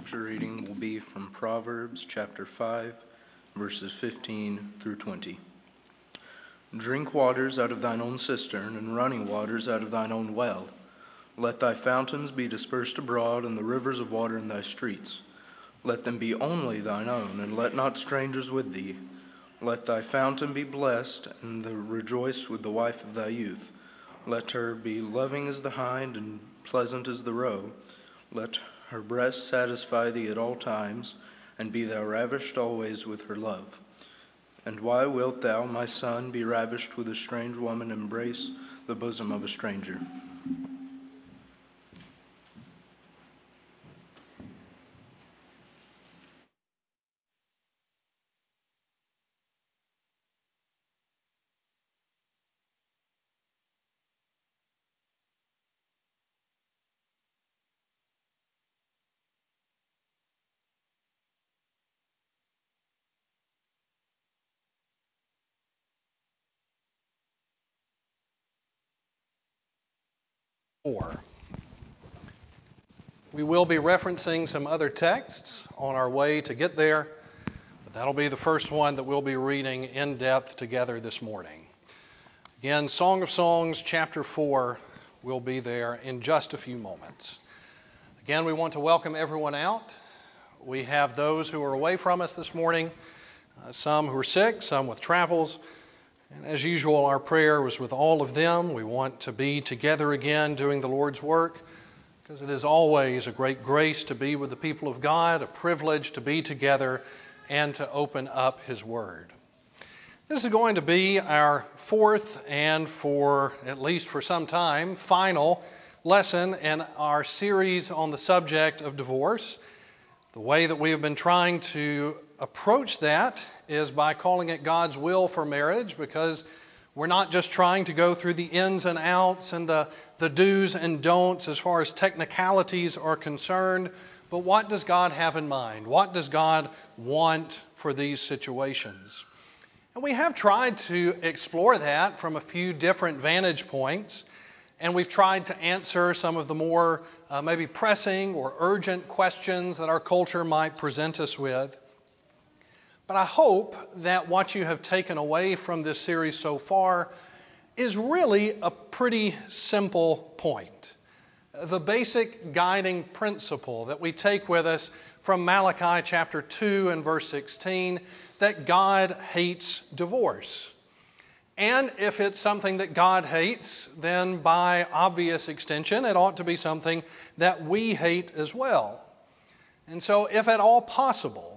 scripture reading will be from Proverbs chapter 5, verses 15 through 20. Drink waters out of thine own cistern, and running waters out of thine own well. Let thy fountains be dispersed abroad, and the rivers of water in thy streets. Let them be only thine own, and let not strangers with thee. Let thy fountain be blessed, and rejoice with the wife of thy youth. Let her be loving as the hind, and pleasant as the roe. Let her breast satisfy thee at all times, and be thou ravished always with her love. And why wilt thou, my son, be ravished with a strange woman, embrace the bosom of a stranger? We will be referencing some other texts on our way to get there, but that'll be the first one that we'll be reading in depth together this morning. Again, Song of Songs, chapter 4, will be there in just a few moments. Again, we want to welcome everyone out. We have those who are away from us this morning, some who are sick, some with travels. And as usual, our prayer was with all of them. We want to be together again doing the Lord's work, because it is always a great grace to be with the people of God, a privilege to be together and to open up His Word. This is going to be our fourth and at least for some time, final lesson in our series on the subject of divorce. The way that we have been trying to approach that is by calling it God's will for marriage, because we're not just trying to go through the ins and outs and the do's and don'ts as far as technicalities are concerned, but what does God have in mind? What does God want for these situations? And we have tried to explore that from a few different vantage points, and we've tried to answer some of the more maybe pressing or urgent questions that our culture might present us with. But I hope that what you have taken away from this series so far is really a pretty simple point. The basic guiding principle that we take with us from Malachi chapter 2 and verse 16, that God hates divorce. And if it's something that God hates, then by obvious extension, it ought to be something that we hate as well. And so, if at all possible,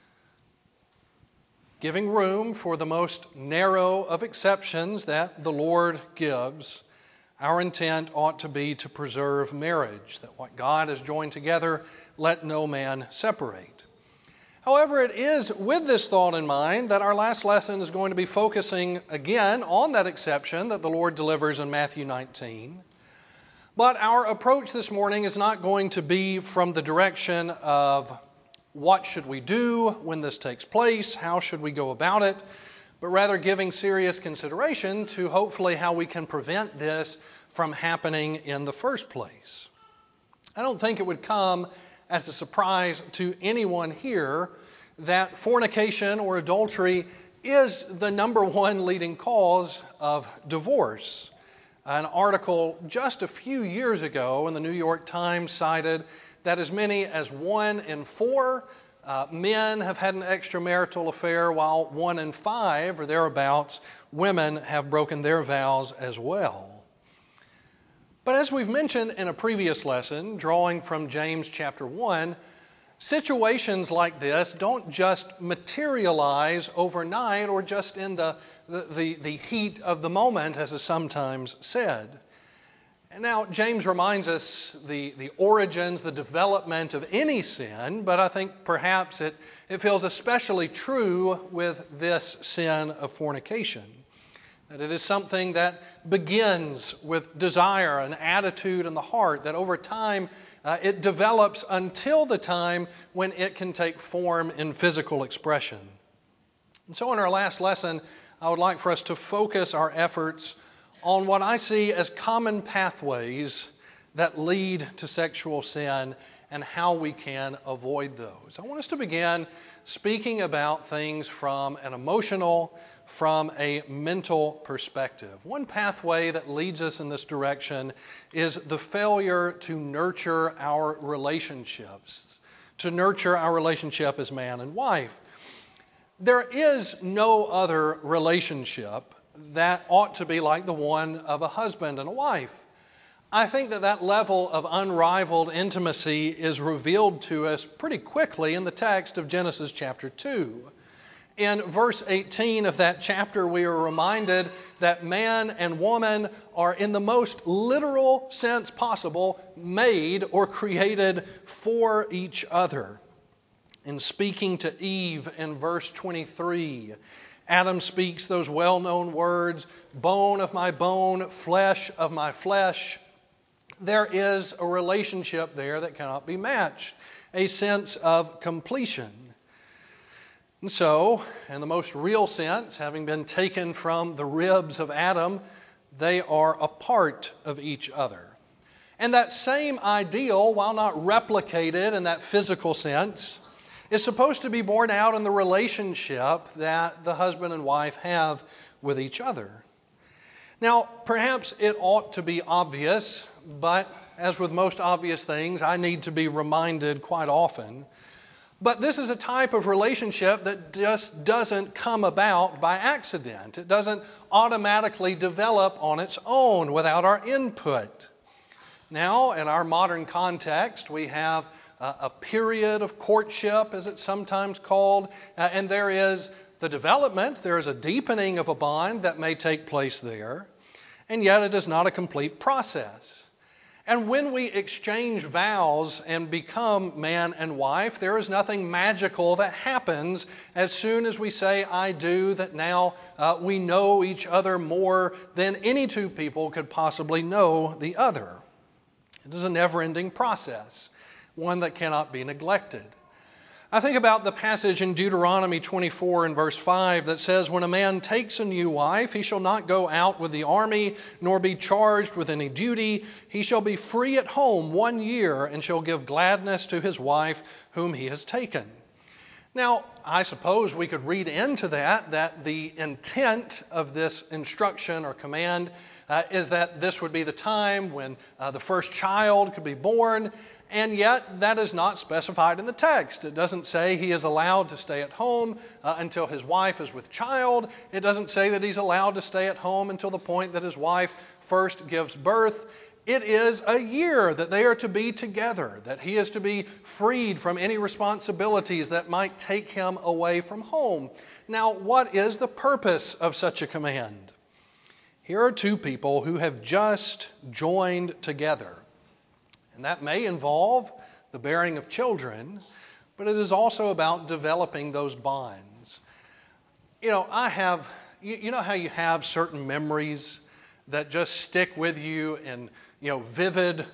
giving room for the most narrow of exceptions that the Lord gives, our intent ought to be to preserve marriage, that what God has joined together, let no man separate. However, it is with this thought in mind that our last lesson is going to be focusing again on that exception that the Lord delivers in Matthew 19. But our approach this morning is not going to be from the direction of what should we do when this takes place, how should we go about it, but rather giving serious consideration to hopefully how we can prevent this from happening in the first place. I don't think it would come as a surprise to anyone here that fornication or adultery is the number one leading cause of divorce. An article just a few years ago in the New York Times cited that as many as 1 in 4 men have had an extramarital affair, while 1 in 5 or thereabouts women have broken their vows as well. But as we've mentioned in a previous lesson, drawing from James chapter 1, situations like this don't just materialize overnight or just in the heat of the moment, as is sometimes said. And now James reminds us the origins, the development of any sin, but I think perhaps it feels especially true with this sin of fornication. That it is something that begins with desire and attitude in the heart, that over time it develops until the time when it can take form in physical expression. And so in our last lesson, I would like for us to focus our efforts on what I see as common pathways that lead to sexual sin and how we can avoid those. I want us to begin speaking about things from an emotional, from a mental perspective. One pathway that leads us in this direction is the failure to nurture our relationships, to nurture our relationship as man and wife. There is no other relationship that ought to be like the one of a husband and a wife. I think that level of unrivaled intimacy is revealed to us pretty quickly in the text of Genesis chapter 2. In verse 18 of that chapter, we are reminded that man and woman are, in the most literal sense possible, made or created for each other. In speaking to Eve in verse 23, Adam speaks those well-known words, bone of my bone, flesh of my flesh. There is a relationship there that cannot be matched, a sense of completion. And so, in the most real sense, having been taken from the ribs of Adam, they are a part of each other. And that same ideal, while not replicated in that physical sense, is supposed to be borne out in the relationship that the husband and wife have with each other. Now, perhaps it ought to be obvious, but as with most obvious things, I need to be reminded quite often. But this is a type of relationship that just doesn't come about by accident. It doesn't automatically develop on its own without our input. Now, in our modern context, we have a period of courtship, as it's sometimes called, and there is the development, there is a deepening of a bond that may take place there, and yet it is not a complete process. And when we exchange vows and become man and wife, there is nothing magical that happens as soon as we say, I do, that now we know each other more than any two people could possibly know the other. It is a never-ending process, one that cannot be neglected. I think about the passage in Deuteronomy 24 and verse 5 that says, when a man takes a new wife, he shall not go out with the army, nor be charged with any duty. He shall be free at home 1 year, and shall give gladness to his wife whom he has taken. Now, I suppose we could read into that the intent of this instruction or command is that this would be the time when the first child could be born. And yet, that is not specified in the text. It doesn't say he is allowed to stay at home until his wife is with child. It doesn't say that he's allowed to stay at home until the point that his wife first gives birth. It is a year that they are to be together, that he is to be freed from any responsibilities that might take him away from home. Now, what is the purpose of such a command? Here are two people who have just joined together. And that may involve the bearing of children, but it is also about developing those bonds. You know, you know how you have certain memories that just stick with you in, vivid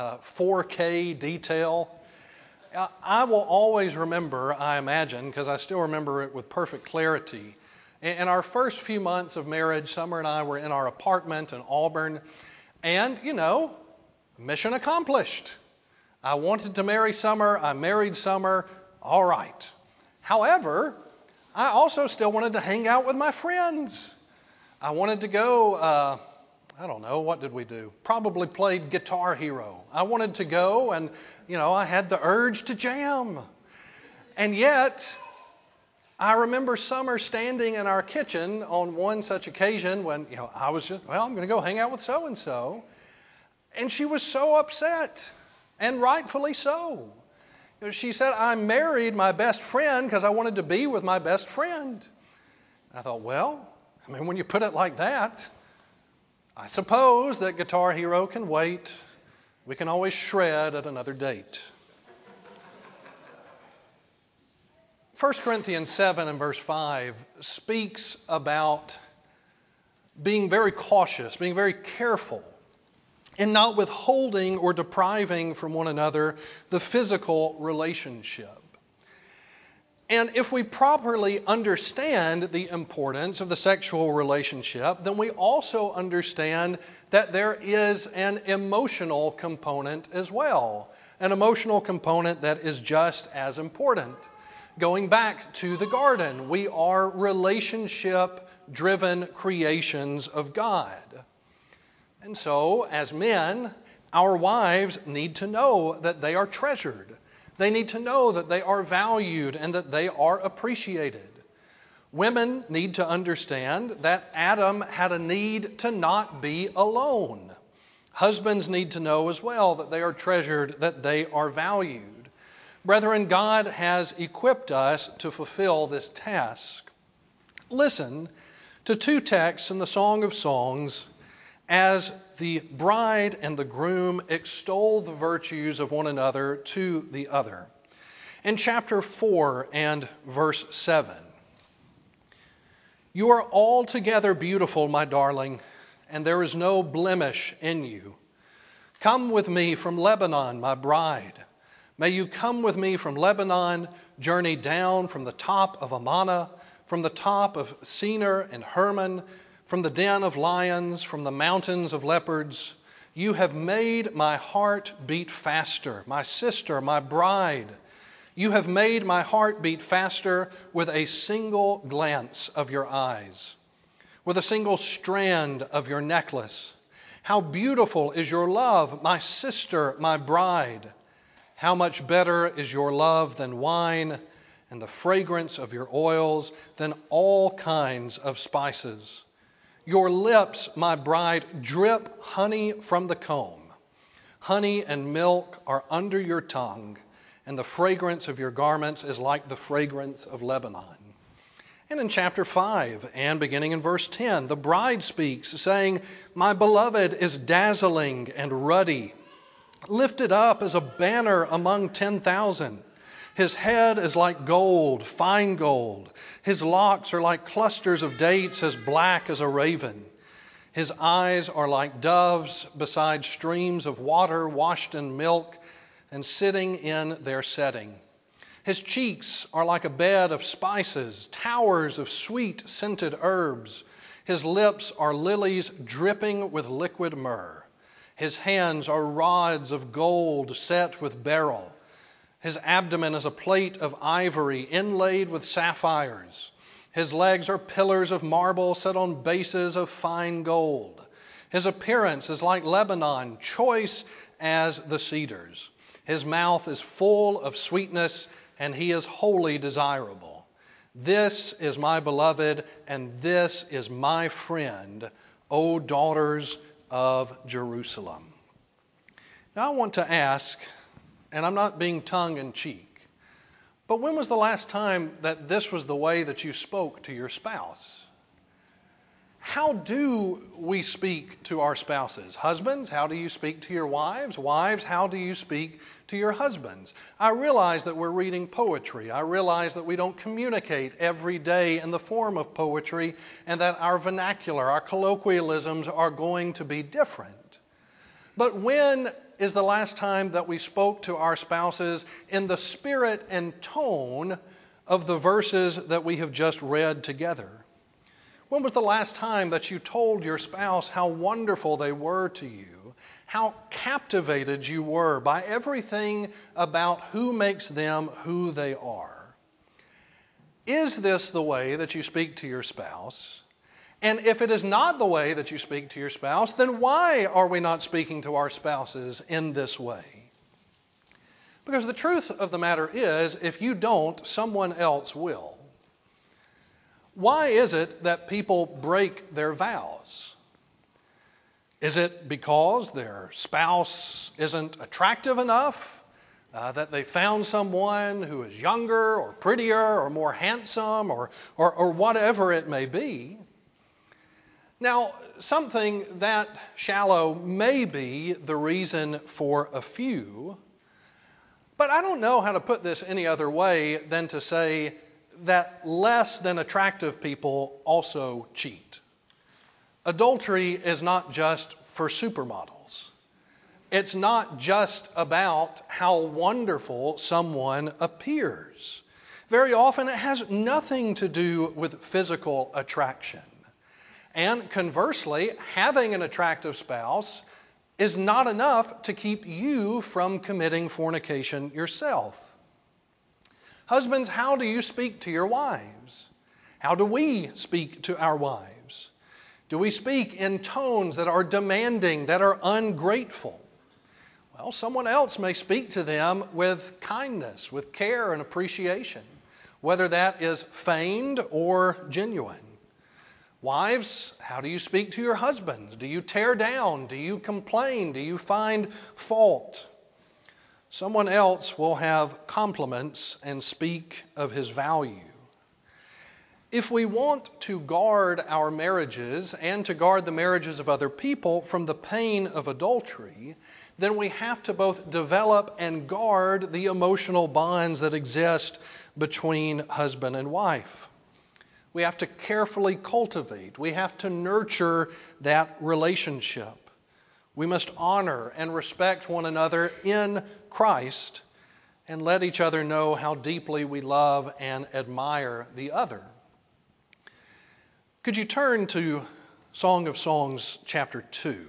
4K detail? I will always remember, I imagine, because I still remember it with perfect clarity. In our first few months of marriage, Summer and I were in our apartment in Auburn, and, mission accomplished. I wanted to marry Summer. I married Summer. All right. However, I also still wanted to hang out with my friends. I wanted to go, I don't know, what did we do? Probably played Guitar Hero. I wanted to go and, I had the urge to jam. And yet, I remember Summer standing in our kitchen on one such occasion when, I was just, I'm going to go hang out with so-and-so. And she was so upset, and rightfully so. She said, I married my best friend because I wanted to be with my best friend. And I thought, when you put it like that, I suppose that Guitar Hero can wait. We can always shred at another date. 1 Corinthians 7 and verse 5 speaks about being very cautious, being very careful, and not withholding or depriving from one another the physical relationship. And if we properly understand the importance of the sexual relationship, then we also understand that there is an emotional component as well. an emotional component that is just as important. Going back to the garden, we are relationship-driven creations of God. And so, as men, our wives need to know that they are treasured. They need to know that they are valued and that they are appreciated. Women need to understand that Adam had a need to not be alone. Husbands need to know as well that they are treasured, that they are valued. Brethren, God has equipped us to fulfill this task. Listen to two texts in the Song of Songs as the bride and the groom extol the virtues of one another to the other. In chapter 4 and verse 7, "You are altogether beautiful, my darling, and there is no blemish in you. Come with me from Lebanon, my bride. May you come with me from Lebanon, journey down from the top of Amana, from the top of Senir and Hermon, from the den of lions, from the mountains of leopards. You have made my heart beat faster, my sister, my bride. You have made my heart beat faster with a single glance of your eyes, with a single strand of your necklace. How beautiful is your love, my sister, my bride. How much better is your love than wine, and the fragrance of your oils than all kinds of spices. Your lips, my bride, drip honey from the comb. Honey and milk are under your tongue, and the fragrance of your garments is like the fragrance of Lebanon." And in chapter 5, and beginning in verse 10, the bride speaks, saying, "My beloved is dazzling and ruddy, lifted up as a banner among 10,000. His head is like gold, fine gold. His locks are like clusters of dates, as black as a raven. His eyes are like doves beside streams of water washed in milk and sitting in their setting. His cheeks are like a bed of spices, towers of sweet scented herbs. His lips are lilies dripping with liquid myrrh. His hands are rods of gold set with beryl. His abdomen is a plate of ivory inlaid with sapphires. His legs are pillars of marble set on bases of fine gold. His appearance is like Lebanon, choice as the cedars. His mouth is full of sweetness, and he is wholly desirable. This is my beloved, and this is my friend, O daughters of Jerusalem." Now I want to ask, and I'm not being tongue-in-cheek, but when was the last time that this was the way that you spoke to your spouse? How do we speak to our spouses? Husbands, how do you speak to your wives? Wives, how do you speak to your husbands? I realize that we're reading poetry. I realize that we don't communicate every day in the form of poetry, and that our vernacular, our colloquialisms are going to be different. But when is the last time that we spoke to our spouses in the spirit and tone of the verses that we have just read together? When was the last time that you told your spouse how wonderful they were to you, how captivated you were by everything about who makes them who they are? Is this the way that you speak to your spouse? And if it is not the way that you speak to your spouse, then why are we not speaking to our spouses in this way? Because the truth of the matter is, if you don't, someone else will. Why is it that people break their vows? Is it because their spouse isn't attractive enough? That they found someone who is younger or prettier or more handsome or whatever it may be? Now, something that shallow may be the reason for a few, but I don't know how to put this any other way than to say that less than attractive people also cheat. Adultery is not just for supermodels. It's not just about how wonderful someone appears. Very often it has nothing to do with physical attraction. And conversely, having an attractive spouse is not enough to keep you from committing fornication yourself. Husbands, how do you speak to your wives? How do we speak to our wives? Do we speak in tones that are demanding, that are ungrateful? Well, someone else may speak to them with kindness, with care and appreciation, whether that is feigned or genuine. Wives, how do you speak to your husbands? Do you tear down? Do you complain? Do you find fault? Someone else will have compliments and speak of his value. If we want to guard our marriages and to guard the marriages of other people from the pain of adultery, then we have to both develop and guard the emotional bonds that exist between husband and wife. We have to carefully cultivate. We have to nurture that relationship. We must honor and respect one another in Christ and let each other know how deeply we love and admire the other. Could you turn to Song of Songs, chapter 2?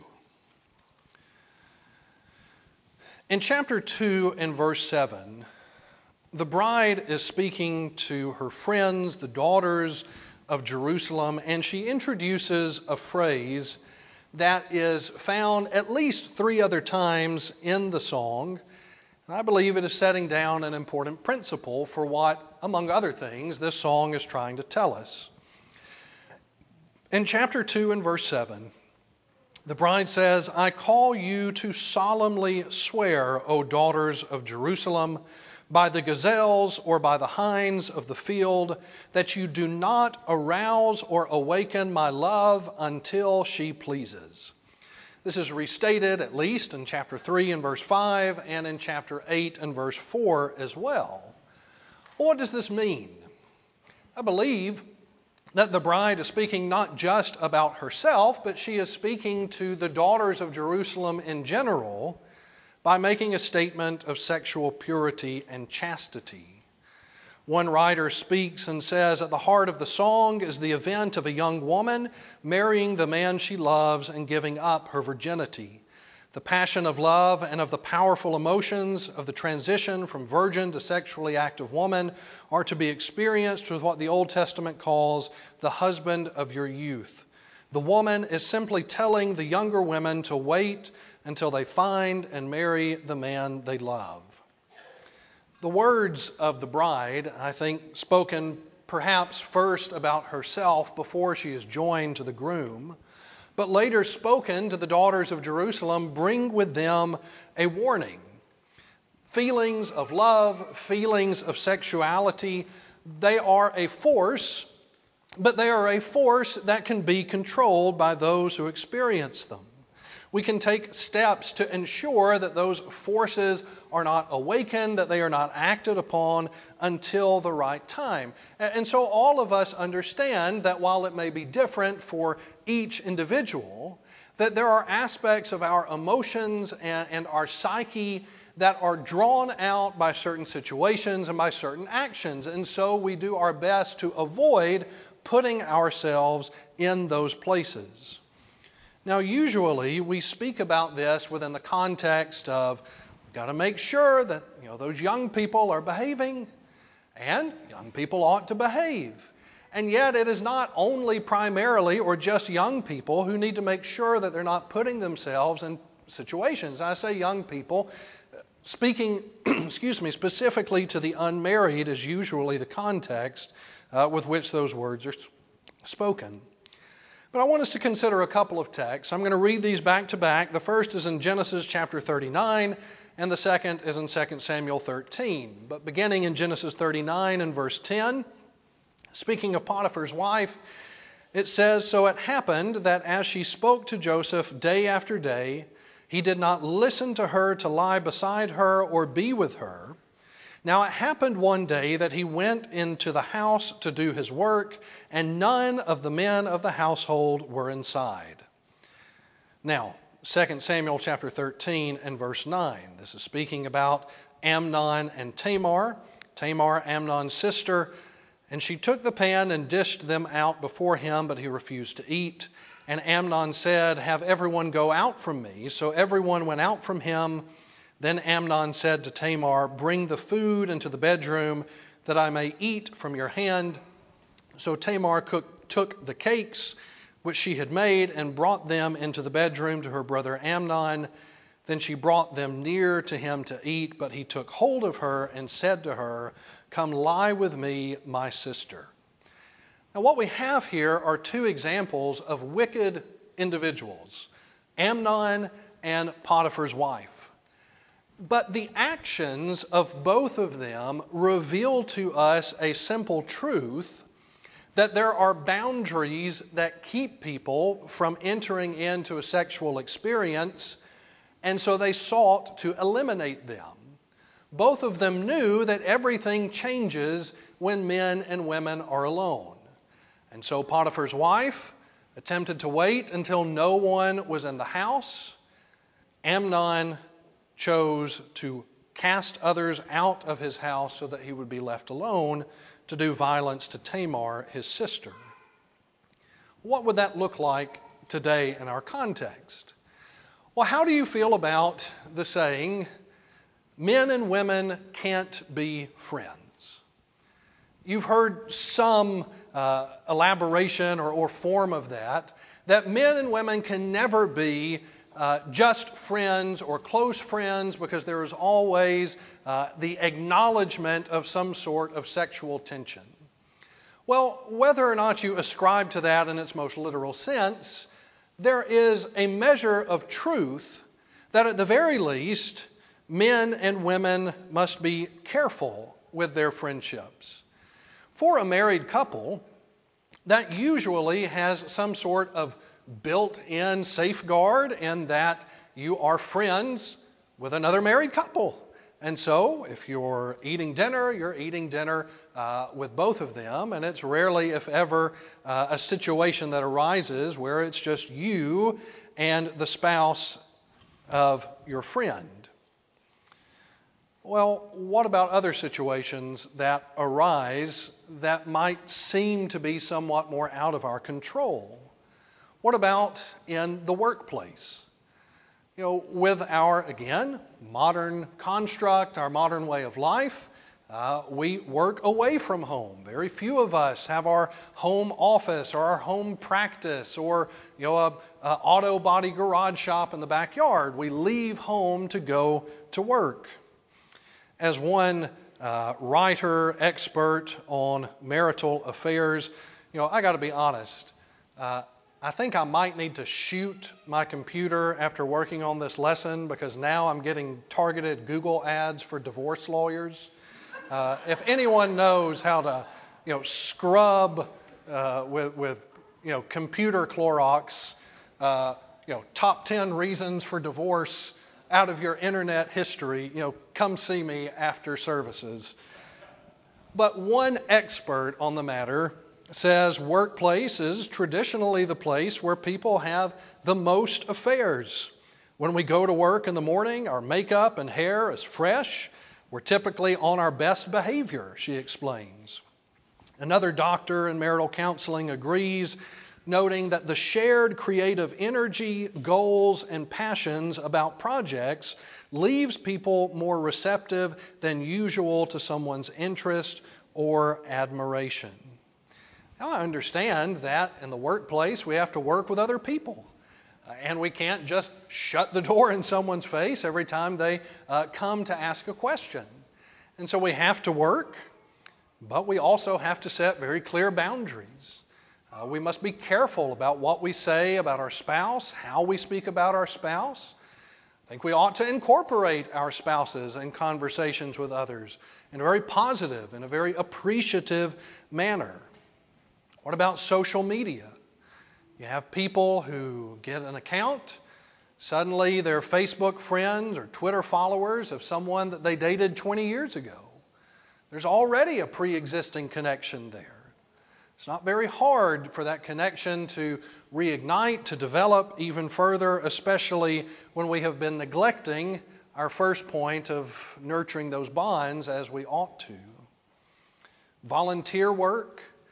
In chapter 2 and verse 7, the bride is speaking to her friends, the daughters of Jerusalem, and she introduces a phrase that is found at least 3 other times in the song. And I believe it is setting down an important principle for what, among other things, this song is trying to tell us. In chapter 2 and verse 7, the bride says, "I call you to solemnly swear, O daughters of Jerusalem, by the gazelles or by the hinds of the field, that you do not arouse or awaken my love until she pleases." This is restated at least in chapter 3 and verse 5 and in chapter 8 and verse 4 as well. Well, what does this mean? I believe that the bride is speaking not just about herself, but she is speaking to the daughters of Jerusalem in general by making a statement of sexual purity and chastity. One writer speaks and says, at the heart of the song is the event of a young woman marrying the man she loves and giving up her virginity. The passion of love and of the powerful emotions of the transition from virgin to sexually active woman are to be experienced with what the Old Testament calls the husband of your youth. The woman is simply telling the younger women to wait until they find and marry the man they love. The words of the bride, I think, spoken perhaps first about herself before she is joined to the groom, but later spoken to the daughters of Jerusalem, bring with them a warning. Feelings of love, feelings of sexuality, they are a force, but they are a force that can be controlled by those who experience them. We can take steps to ensure that those forces are not awakened, that they are not acted upon until the right time. And so all of us understand that while it may be different for each individual, that there are aspects of our emotions and our psyche that are drawn out by certain situations and by certain actions. And so we do our best to avoid putting ourselves in those places. Now, usually we speak about this within the context of we've got to make sure that those young people are behaving, and young people ought to behave. And yet it is not only primarily or just young people who need to make sure that they're not putting themselves in situations. I say young people, speaking specifically to the unmarried is usually the context with which those words are spoken. But I want us to consider a couple of texts. I'm going to read these back to back. The first is in Genesis chapter 39, and the second is in 2 Samuel 13. But beginning in Genesis 39 and verse 10, speaking of Potiphar's wife, it says, "So it happened that as she spoke to Joseph day after day, he did not listen to her to lie beside her or be with her. Now it happened one day that he went into the house to do his work, and none of the men of the household were inside." Now, 2 Samuel chapter 13 and verse 9. This is speaking about Amnon and Tamar. Tamar, Amnon's sister. "And she took the pan and dished them out before him, but he refused to eat. And Amnon said, "Have everyone go out from me." So everyone went out from him. Then Amnon said to Tamar, "Bring the food into the bedroom, that I may eat from your hand." So Tamar took the cakes which she had made and brought them into the bedroom to her brother Amnon. Then she brought them near to him to eat, but he took hold of her and said to her, "Come lie with me, my sister." Now what we have here are two examples of wicked individuals, Amnon and Potiphar's wife. But the actions of both of them reveal to us a simple truth, that there are boundaries that keep people from entering into a sexual experience, and so they sought to eliminate them. Both of them knew that everything changes when men and women are alone. And so Potiphar's wife attempted to wait until no one was in the house. Amnon chose to cast others out of his house so that he would be left alone to do violence to Tamar, his sister. What would that look like today in our context? Well, how do you feel about the saying, men and women can't be friends? You've heard some elaboration or form of that men and women can never be just friends or close friends because there is always the acknowledgement of some sort of sexual tension. Well, whether or not you ascribe to that in its most literal sense, there is a measure of truth that at the very least, men and women must be careful with their friendships. For a married couple, that usually has some sort of built-in safeguard in that you are friends with another married couple. And so if you're eating dinner with both of them, and it's rarely, if ever, a situation that arises where it's just you and the spouse of your friend. Well, what about other situations that arise that might seem to be somewhat more out of our control? What about in the workplace? With our, again, modern construct, our modern way of life, we work away from home. Very few of us have our home office or our home practice or a auto body garage shop in the backyard. We leave home to go to work. As one writer, expert on marital affairs, I got to be honest. I think I might need to shoot my computer after working on this lesson because now I'm getting targeted Google ads for divorce lawyers. If anyone knows how to, scrub with computer Clorox, top 10 reasons for divorce out of your internet history, come see me after services. But one expert on the matter says workplace is traditionally the place where people have the most affairs. When we go to work in the morning, our makeup and hair is fresh. We're typically on our best behavior, she explains. Another doctor in marital counseling agrees, noting that the shared creative energy, goals, and passions about projects leaves people more receptive than usual to someone's interest or admiration. Now, I understand that in the workplace we have to work with other people. And we can't just shut the door in someone's face every time they come to ask a question. And so we have to work, but we also have to set very clear boundaries. We must be careful about what we say about our spouse, how we speak about our spouse. I think we ought to incorporate our spouses in conversations with others in a very positive, in a very appreciative manner. What about social media? You have people who get an account. Suddenly they're Facebook friends or Twitter followers of someone that they dated 20 years ago. There's already a pre-existing connection there. It's not very hard for that connection to reignite, to develop even further, especially when we have been neglecting our first point of nurturing those bonds as we ought to. Volunteer work,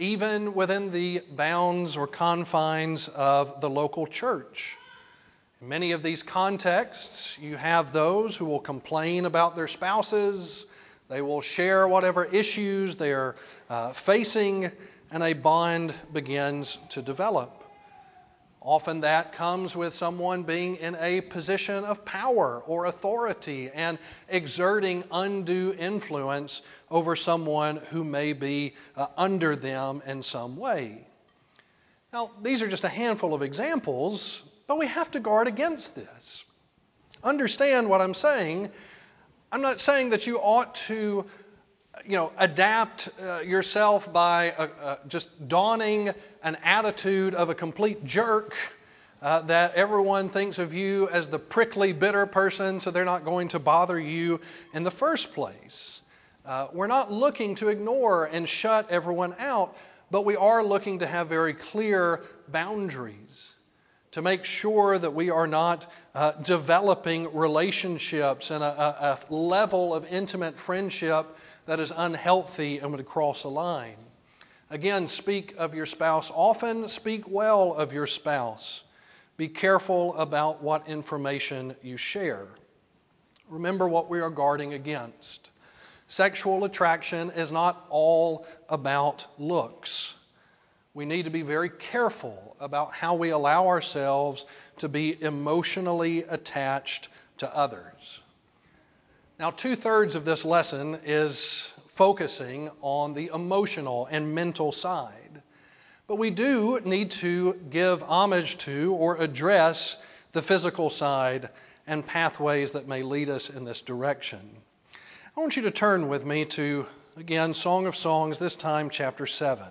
even within the bounds or confines of the local church. In many of these contexts, you have those who will complain about their spouses. They will share whatever issues they are facing, and a bond begins to develop. Often that comes with someone being in a position of power or authority and exerting undue influence over someone who may be under them in some way. Now, these are just a handful of examples, but we have to guard against this. Understand what I'm saying. I'm not saying that you ought to adapt yourself by just donning an attitude of a complete jerk that everyone thinks of you as the prickly, bitter person, so they're not going to bother you in the first place. We're not looking to ignore and shut everyone out, but we are looking to have very clear boundaries to make sure that we are not developing relationships and a level of intimate friendship that is unhealthy and would cross a line. Again, speak of your spouse often. Speak well of your spouse. Be careful about what information you share. Remember what we are guarding against. Sexual attraction is not all about looks. We need to be very careful about how we allow ourselves to be emotionally attached to others. Now, 2/3 of this lesson is focusing on the emotional and mental side. But we do need to give homage to or address the physical side and pathways that may lead us in this direction. I want you to turn with me to, again, Song of Songs, this time chapter 7.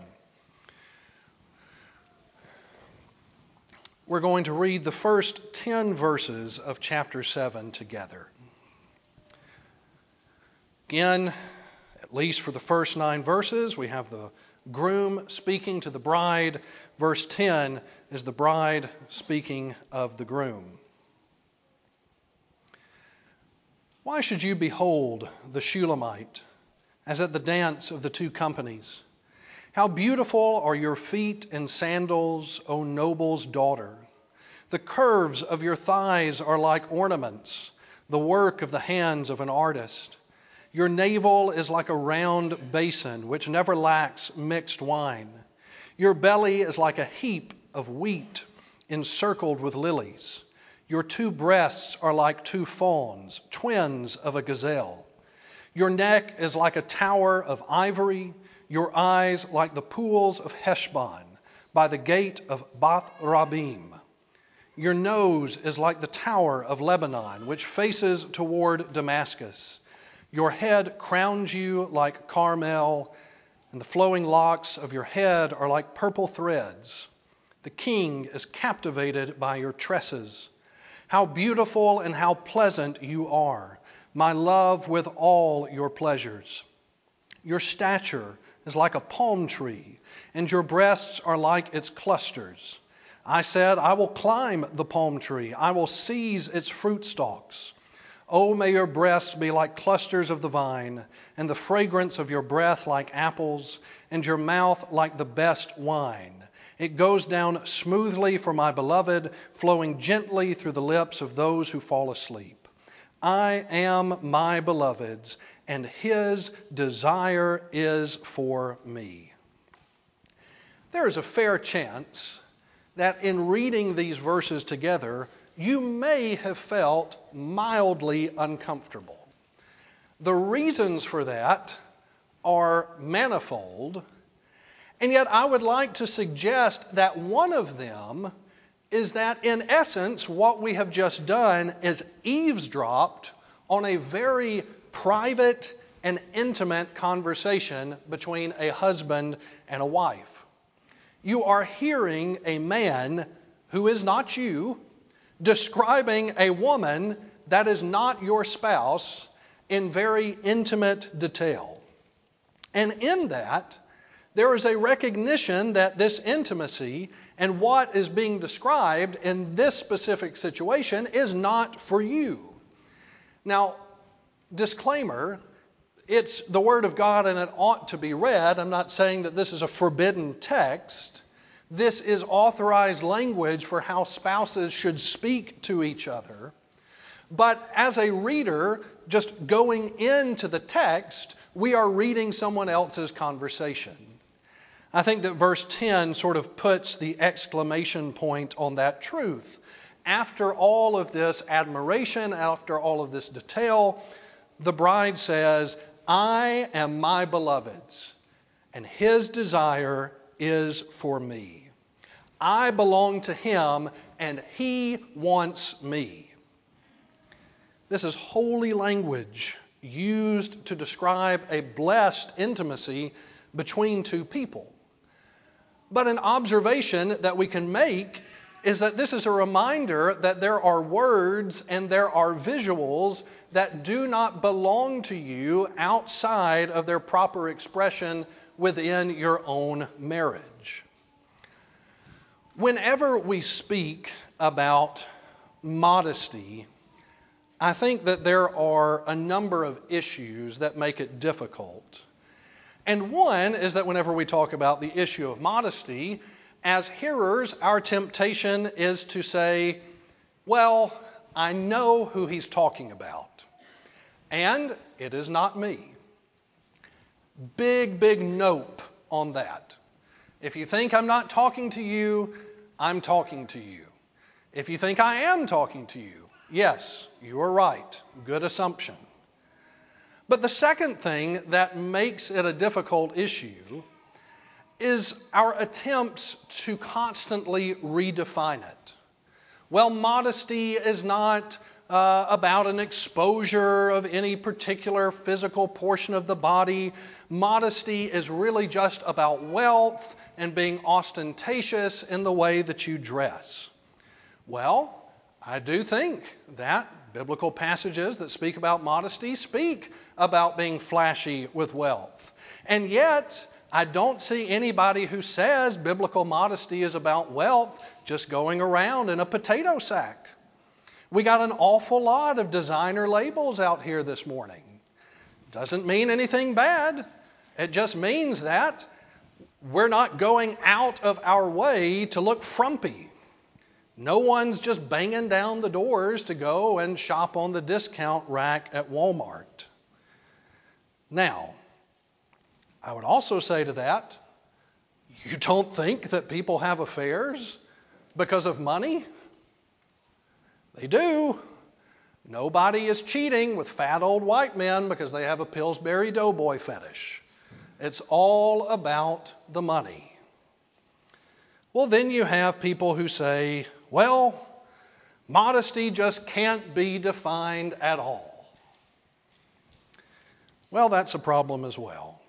We're going to read the first 10 verses of chapter 7 together. Again, at least for the first 9 verses, we have the groom speaking to the bride. Verse 10 is the bride speaking of the groom. Why should you behold the Shulamite as at the dance of the 2 companies? How beautiful are your feet in sandals, O noble's daughter. The curves of your thighs are like ornaments, the work of the hands of an artist. Your navel is like a round basin which never lacks mixed wine. Your belly is like a heap of wheat encircled with lilies. Your 2 breasts are like 2 fawns, twins of a gazelle. Your neck is like a tower of ivory, your eyes like the pools of Heshbon by the gate of Bath Rabbim. Your nose is like the tower of Lebanon, which faces toward Damascus. Your head crowns you like Carmel, and the flowing locks of your head are like purple threads. The king is captivated by your tresses. How beautiful and how pleasant you are, my love, with all your pleasures. Your stature is like a palm tree, and your breasts are like its clusters. I said, I will climb the palm tree. I will seize its fruit stalks. Oh, may your breasts be like clusters of the vine, and the fragrance of your breath like apples, and your mouth like the best wine. It goes down smoothly for my beloved, flowing gently through the lips of those who fall asleep. I am my beloved's, and his desire is for me. There is a fair chance that in reading these verses together, you may have felt mildly uncomfortable. The reasons for that are manifold, and yet I would like to suggest that one of them is that in essence what we have just done is eavesdropped on a very private and intimate conversation between a husband and a wife. You are hearing a man who is not you describing a woman that is not your spouse in very intimate detail. And in that, there is a recognition that this intimacy and what is being described in this specific situation is not for you. Now, disclaimer, It's the Word of God and it ought to be read. I'm not saying that this is a forbidden text. This is authorized language for how spouses should speak to each other. But as a reader, just going into the text, we are reading someone else's conversation. I think that verse 10 sort of puts the exclamation point on that truth. After all of this admiration, after all of this detail, the bride says, I am my beloved's, and his desire is for me. I belong to him, and he wants me. This is holy language used to describe a blessed intimacy between two people. But an observation that we can make is that this is a reminder that there are words and there are visuals that do not belong to you outside of their proper expression within your own marriage. Whenever we speak about modesty, I think that there are a number of issues that make it difficult. And one is that whenever we talk about the issue of modesty, as hearers, our temptation is to say, well, I know who he's talking about, and it is not me. Big nope on that. If you think I'm not talking to you, I'm talking to you. If you think I am talking to you, yes, you are right. Good assumption. But the second thing that makes it a difficult issue is our attempts to constantly redefine it. Well, modesty is not about an exposure of any particular physical portion of the body. Modesty is really just about wealth and being ostentatious in the way that you dress. Well, I do think that biblical passages that speak about modesty speak about being flashy with wealth. And yet, I don't see anybody who says biblical modesty is about wealth just going around in a potato sack. We got an awful lot of designer labels out here this morning. Doesn't mean anything bad. It just means that we're not going out of our way to look frumpy. No one's just banging down the doors to go and shop on the discount rack at Walmart. Now, I would also say to that, you don't think that people have affairs because of money? They do. Nobody is cheating with fat old white men because they have a Pillsbury Doughboy fetish. It's all about the money. Well, then you have people who say, well, modesty just can't be defined at all. Well, that's a problem as well.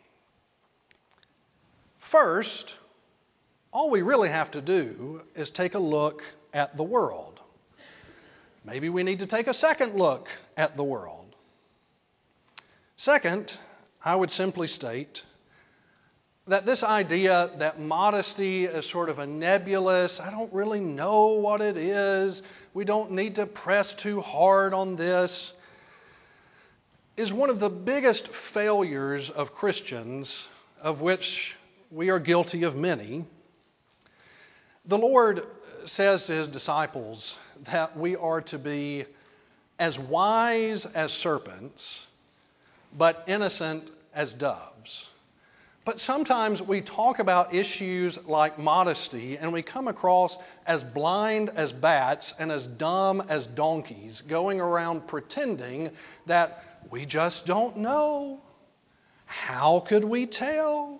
First, all we really have to do is take a look at the world. Maybe we need to take a second look at the world. Second, I would simply state that this idea that modesty is sort of a nebulous, I don't really know what it is, we don't need to press too hard on this, is one of the biggest failures of Christians, of which we are guilty of many. The Lord says to his disciples that we are to be as wise as serpents, but innocent as doves. But sometimes we talk about issues like modesty and we come across as blind as bats and as dumb as donkeys, going around pretending that we just don't know. How could we tell?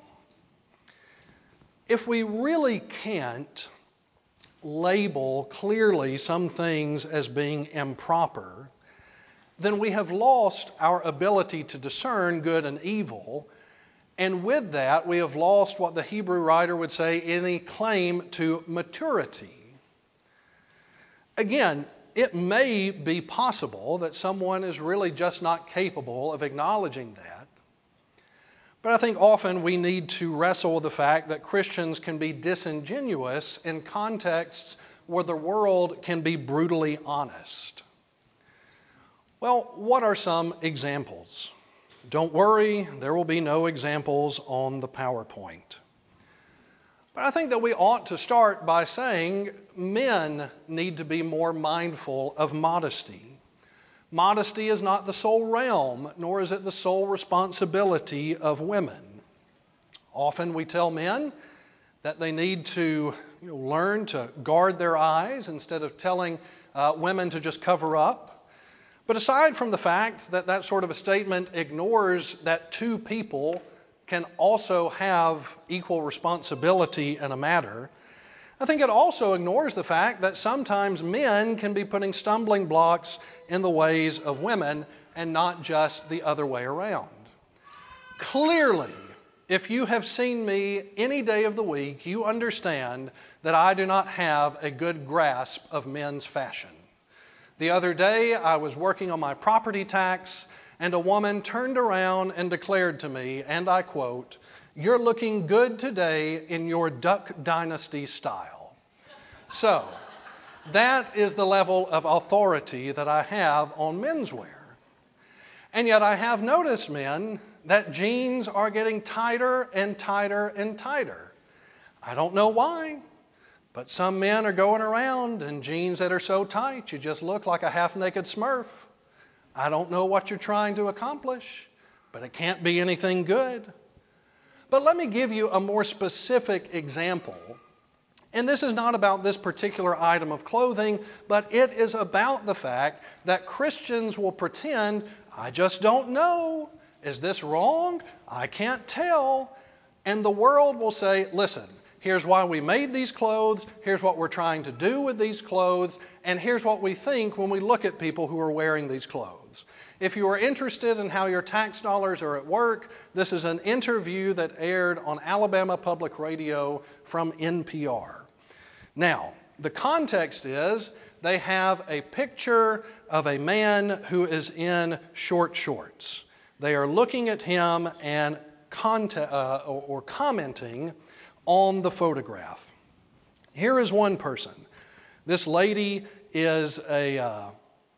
If we really can't label clearly some things as being improper, then we have lost our ability to discern good and evil. And with that, we have lost what the Hebrew writer would say, any claim to maturity. Again, it may be possible that someone is really just not capable of acknowledging that. But I think often we need to wrestle with the fact that Christians can be disingenuous in contexts where the world can be brutally honest. Well, what are some examples? Don't worry, there will be no examples on the PowerPoint. But I think that we ought to start by saying men need to be more mindful of modesty. Modesty is not the sole realm, nor is it the sole responsibility of women. Often we tell men that they need to learn to guard their eyes instead of telling women to just cover up. But aside from the fact that that sort of a statement ignores that two people can also have equal responsibility in a matter, I think it also ignores the fact that sometimes men can be putting stumbling blocks in the ways of women and not just the other way around. Clearly, if you have seen me any day of the week, you understand that I do not have a good grasp of men's fashion. The other day, I was working on my property tax, and a woman turned around and declared to me, and I quote, "You're looking good today in your Duck Dynasty style." So, that is the level of authority that I have on menswear. And yet I have noticed, men, that jeans are getting tighter and tighter and tighter. I don't know why, but some men are going around in jeans that are so tight you just look like a half-naked Smurf. I don't know what you're trying to accomplish, but it can't be anything good. But let me give you a more specific example. And this is not about this particular item of clothing, but it is about the fact that Christians will pretend, I just don't know. Is this wrong? I can't tell. And the world will say, listen, here's why we made these clothes, here's what we're trying to do with these clothes, and here's what we think when we look at people who are wearing these clothes. If you are interested in how your tax dollars are at work, this is an interview that aired on Alabama Public Radio from NPR. Now, the context is they have a picture of a man who is in short shorts. They are looking at him and commenting on the photograph. Here is one person. This lady is an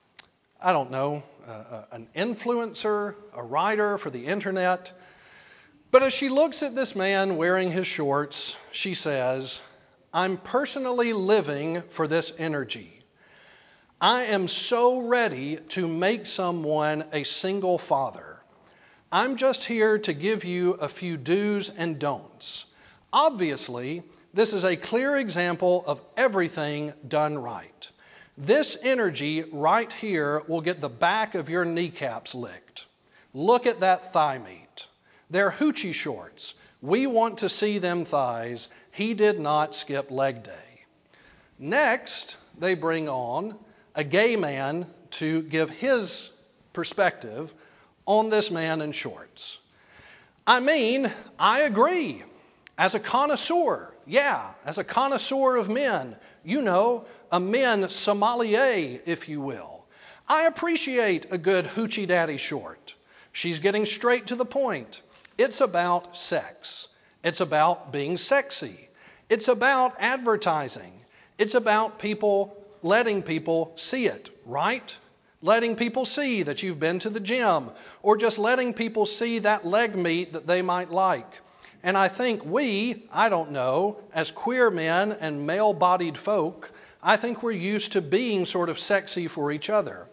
influencer, a writer for the internet. But as she looks at this man wearing his shorts, she says, "I'm personally living for this energy. I am so ready to make someone a single father. I'm just here to give you a few do's and don'ts. Obviously, this is a clear example of everything done right. This energy right here will get the back of your kneecaps licked. Look at that thigh meat. They're hoochie shorts. We want to see them thighs. He did not skip leg day." Next, they bring on a gay man to give his perspective on this man in shorts. I mean, I agree. As a connoisseur of men, a men sommelier, if you will, I appreciate a good hoochie daddy short. She's getting straight to the point. It's about sex. It's about being sexy. It's about advertising. It's about letting people see it, right? Letting people see that you've been to the gym, or just letting people see that leg meat that they might like. And I think as queer men and male-bodied folk, I think we're used to being sort of sexy for each other.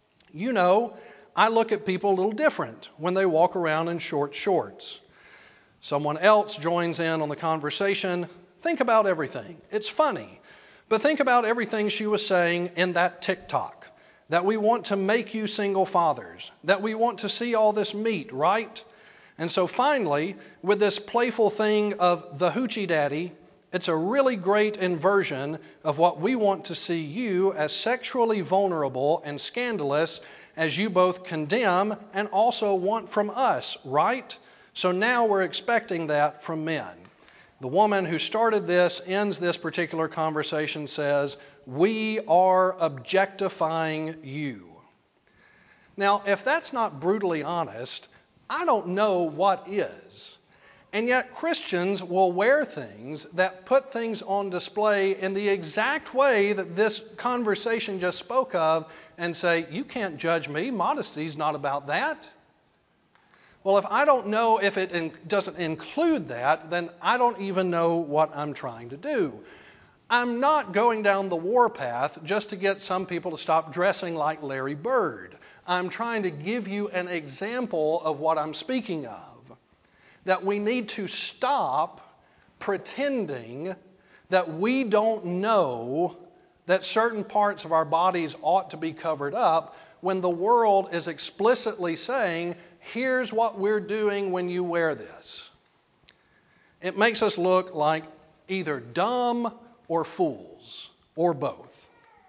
I look at people a little different when they walk around in short shorts. Someone else joins in on the conversation. Think about everything. It's funny. But think about everything she was saying in that TikTok. That we want to make you single fathers. That we want to see all this meat, right? And so finally, with this playful thing of the hoochie daddy, it's a really great inversion of what we want to see you as sexually vulnerable and scandalous as you both condemn and also want from us, right? So now we're expecting that from men. The woman who started this ends this particular conversation says, "We are objectifying you." Now, if that's not brutally honest, I don't know what is. And yet Christians will wear things that put things on display in the exact way that this conversation just spoke of and say, you can't judge me. Modesty's not about that. Well, if I don't know if it doesn't include that, then I don't even know what I'm trying to do. I'm not going down the warpath just to get some people to stop dressing like Larry Bird. I'm trying to give you an example of what I'm speaking of. That we need to stop pretending that we don't know that certain parts of our bodies ought to be covered up when the world is explicitly saying, here's what we're doing when you wear this. It makes us look like either dumb or fools, or both.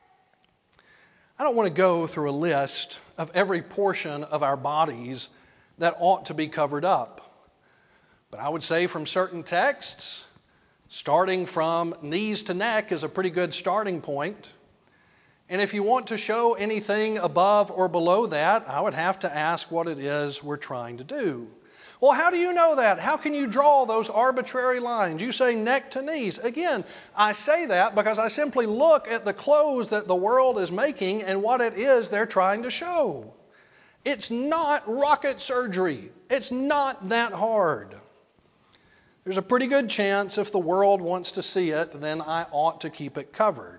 I don't want to go through a list of every portion of our bodies that ought to be covered up. But I would say from certain texts, starting from knees to neck is a pretty good starting point. And if you want to show anything above or below that, I would have to ask what it is we're trying to do. Well, how do you know that? How can you draw those arbitrary lines? You say neck to knees. Again, I say that because I simply look at the clothes that the world is making and what it is they're trying to show. It's not rocket surgery. It's not that hard. There's a pretty good chance if the world wants to see it, then I ought to keep it covered.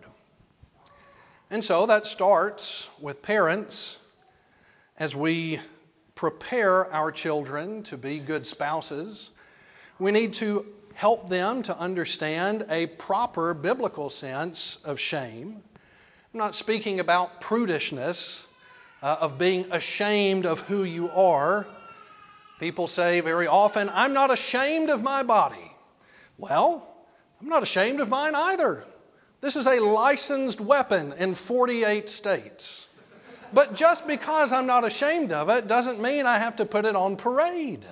And so that starts with parents as we prepare our children to be good spouses. We need to help them to understand a proper biblical sense of shame. I'm not speaking about prudishness, of being ashamed of who you are. People say very often, I'm not ashamed of my body. Well, I'm not ashamed of mine either. This is a licensed weapon in 48 states. But just because I'm not ashamed of it doesn't mean I have to put it on parade.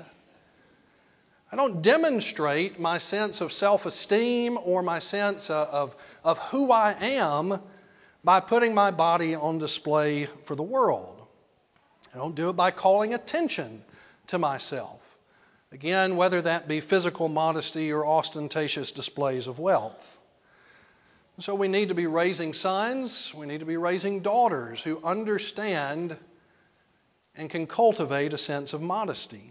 I don't demonstrate my sense of self-esteem or my sense of who I am by putting my body on display for the world. I don't do it by calling attention to myself. Again, whether that be physical modesty or ostentatious displays of wealth. So we need to be raising sons, we need to be raising daughters who understand and can cultivate a sense of modesty.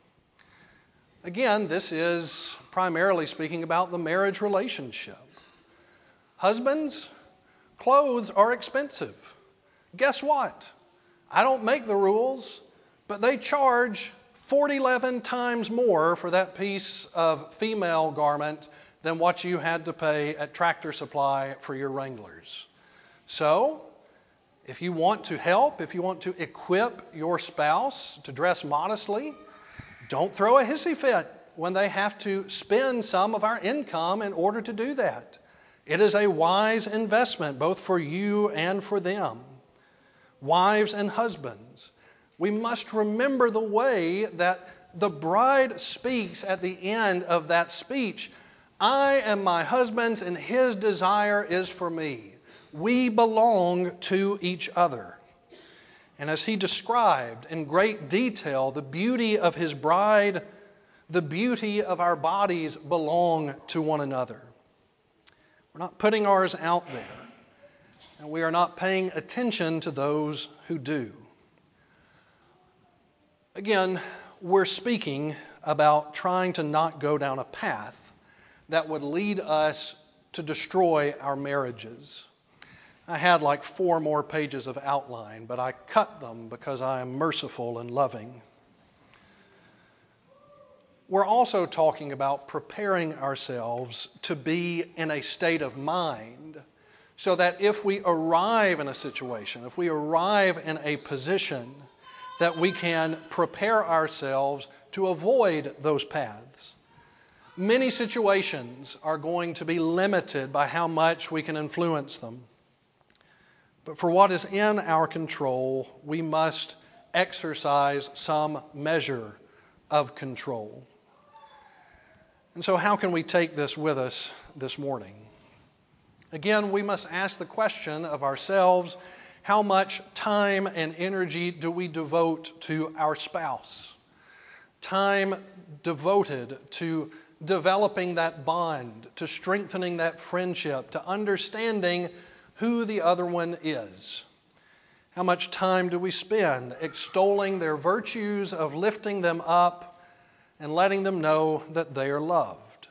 Again, this is primarily speaking about the marriage relationship. Husbands, clothes are expensive. Guess what? I don't make the rules, but they charge 11 times more for that piece of female garment than what you had to pay at Tractor Supply for your Wranglers. So, if you want to help, if you want to equip your spouse to dress modestly, don't throw a hissy fit when they have to spend some of our income in order to do that. It is a wise investment both for you and for them. Wives and husbands, we must remember the way that the bride speaks at the end of that speech. I am my husband's and his desire is for me. We belong to each other. And as he described in great detail the beauty of his bride, the beauty of our bodies belong to one another. We're not putting ours out there, and we are not paying attention to those who do. Again, we're speaking about trying to not go down a path that would lead us to destroy our marriages. I had like 4 more pages of outline, but I cut them because I am merciful and loving. We're also talking about preparing ourselves to be in a state of mind so that if we arrive in a situation, if we arrive in a position, that we can prepare ourselves to avoid those paths. Many situations are going to be limited by how much we can influence them. But for what is in our control, we must exercise some measure of control. And so how can we take this with us this morning? Again, we must ask the question of ourselves, how much time and energy do we devote to our spouse? Time devoted to developing that bond, to strengthening that friendship, to understanding who the other one is. How much time do we spend extolling their virtues of lifting them up and letting them know that they are loved?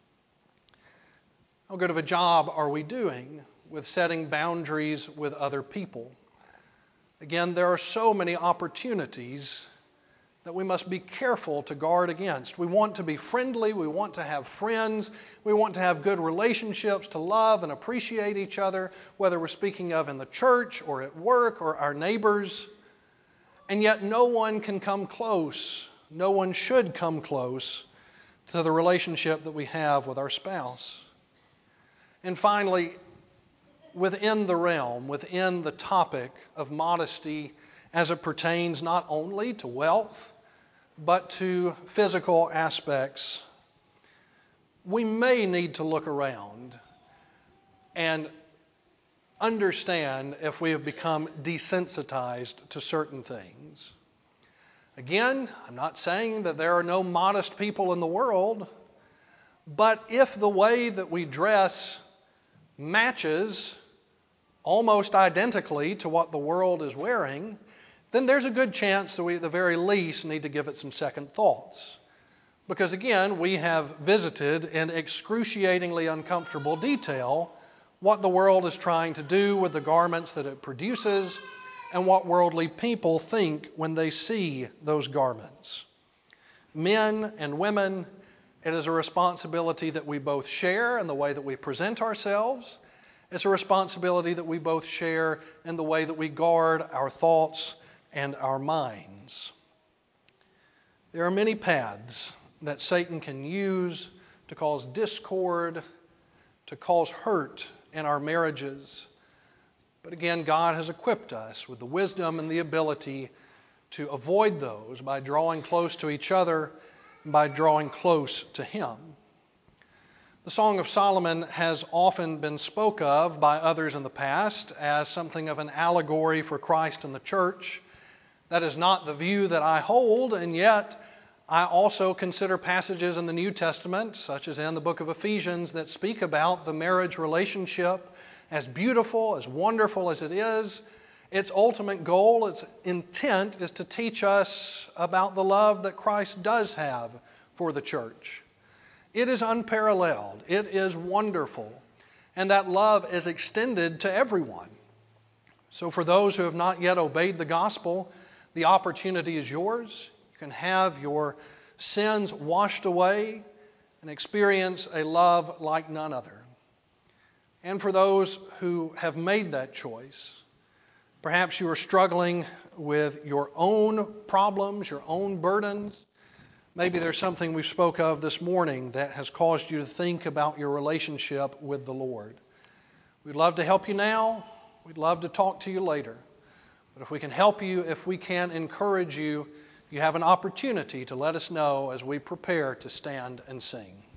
How good of a job are we doing with setting boundaries with other people? Again, there are so many opportunities that we must be careful to guard against. We want to be friendly, we want to have friends, we want to have good relationships, to love and appreciate each other, whether we're speaking of in the church or at work or our neighbors. And yet no one can come close, no one should come close to the relationship that we have with our spouse. And finally, within the realm, within the topic of modesty as it pertains not only to wealth, but to physical aspects, we may need to look around and understand if we have become desensitized to certain things. Again, I'm not saying that there are no modest people in the world, but if the way that we dress matches almost identically to what the world is wearing, then there's a good chance that we at the very least need to give it some second thoughts. Because again, we have visited in excruciatingly uncomfortable detail what the world is trying to do with the garments that it produces and what worldly people think when they see those garments. Men and women, it is a responsibility that we both share in the way that we present ourselves. It's a responsibility that we both share in the way that we guard our thoughts and our minds. There are many paths that Satan can use to cause discord, to cause hurt in our marriages. But again, God has equipped us with the wisdom and the ability to avoid those by drawing close to each other and by drawing close to Him. The Song of Solomon has often been spoke of by others in the past as something of an allegory for Christ and the church. That is not the view that I hold, and yet I also consider passages in the New Testament, such as in the book of Ephesians, that speak about the marriage relationship as beautiful, as wonderful as it is. Its ultimate goal, its intent, is to teach us about the love that Christ does have for the church. It is unparalleled. It is wonderful. And that love is extended to everyone. So for those who have not yet obeyed the gospel, the opportunity is yours. You can have your sins washed away and experience a love like none other. And for those who have made that choice, perhaps you are struggling with your own problems, your own burdens. Maybe there's something we spoke of this morning that has caused you to think about your relationship with the Lord. We'd love to help you now. We'd love to talk to you later. But if we can help you, if we can encourage you, you have an opportunity to let us know as we prepare to stand and sing.